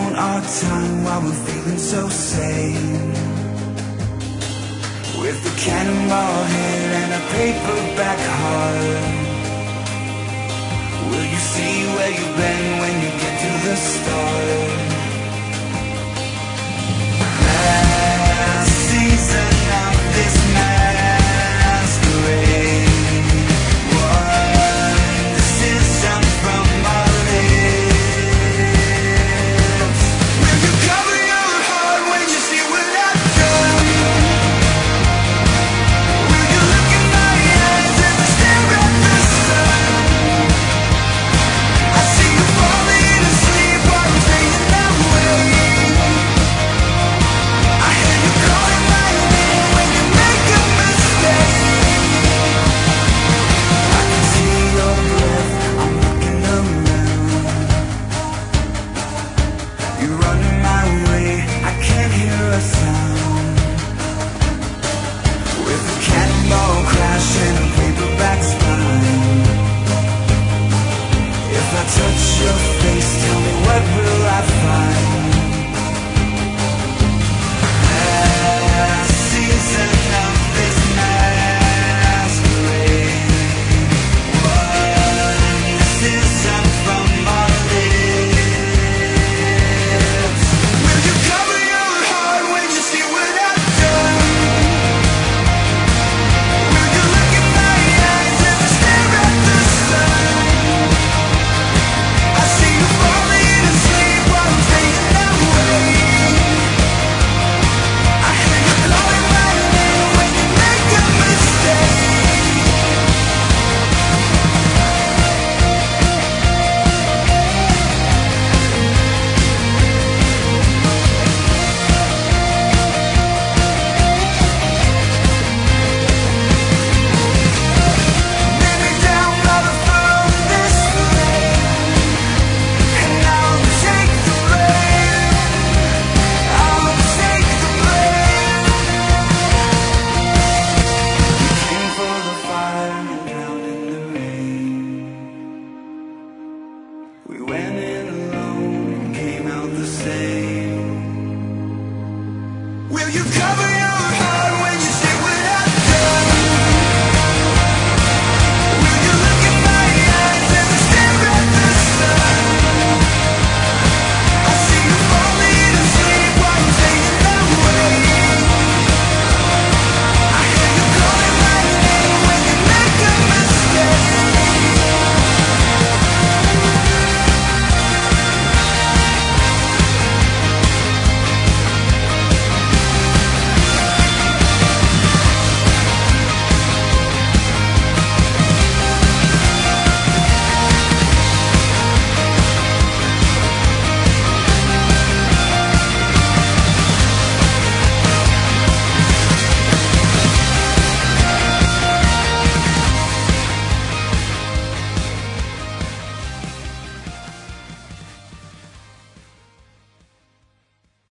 down our time while we're feeling so sane. With a cannonball head and a paperback heart. Will you see where you've been when you get to the start? Last season of this masquerade. One decision from our lips. Will you cover your heart when you see what I've done? Will you look in my eyes as I stare at the sun? I see you falling asleep while I'm fading away. I hear you calling my name when you make a mistake. I can see your breath, I'm looking around. You're running my way, I can't hear a sound. With a cannonball crash and a paperback spine. If I touch your face, tell me what will I find? Last season of this masquerade. One decision from our lips. Will you cover your heart when you see what I've done? Will you look in my eyes as I stare at the sun? I see you falling asleep while I'm fading away. I hear you calling my name when you make a mistake. Lay me down by the foot of this flame, and I'll take the blame. I'll take the blame. We came for the fire and drowned in the rain. We went in alone and came out the same. Will you cover